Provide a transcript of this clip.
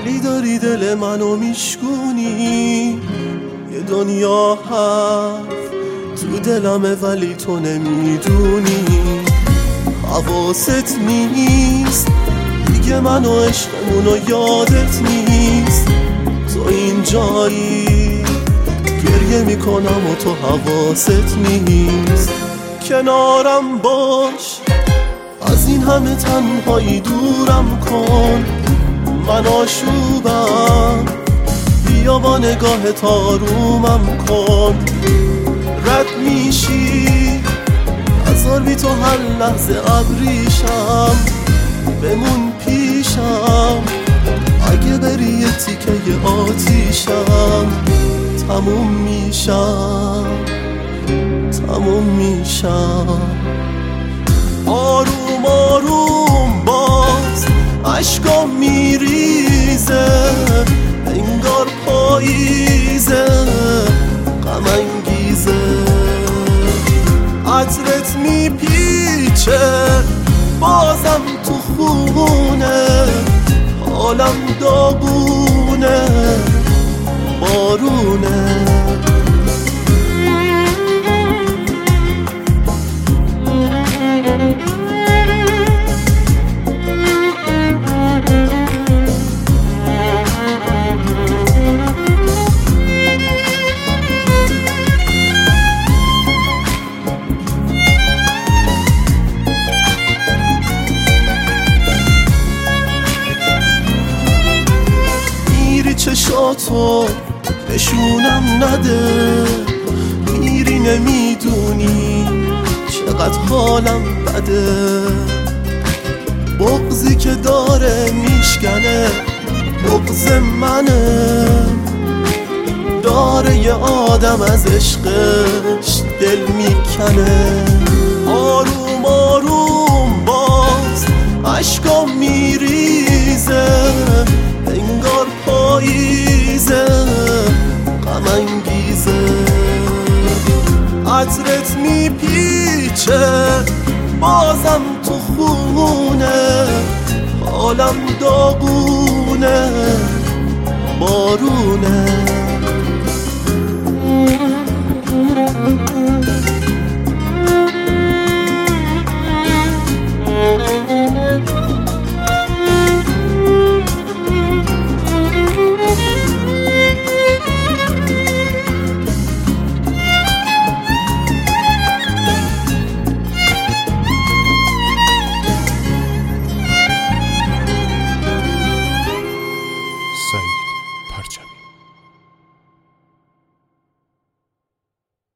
ولی داری دل منو میشکونی. یه دنیا حرف تو دلمه ولی تو نمیدونی. حواست نیست دیگه منو عشقمونو یادت نیست. تو اینجایی گریه میکنم و تو حواست نیست. کنارم باش از این همه تنهایی دورم کن. من آشوبم بیا با نگاه تارومم کن. رد میشی هزار بی تو هر لحظه ابریشم. بمون پیشم اگه بری یه تیکه آتیشم. تموم میشم تموم میشم. آروم آروم باز عشقام میریزه. انگار پاییزه غم انگیزه. عطرت میپیچه بازم تو خونه. حالم داغونه بارونه. چشاتو نشونم نده. میری نمیدونی چقدر حالم بده. بغضی که داره میشکنه بغض منه. داره یه آدم از عشقش دل میکنه. آروم آروم باز عشقام میریزه. انگار پاییزه غم انگیزه. عطرت میپیچه بازم تو خونه. حالم داغونه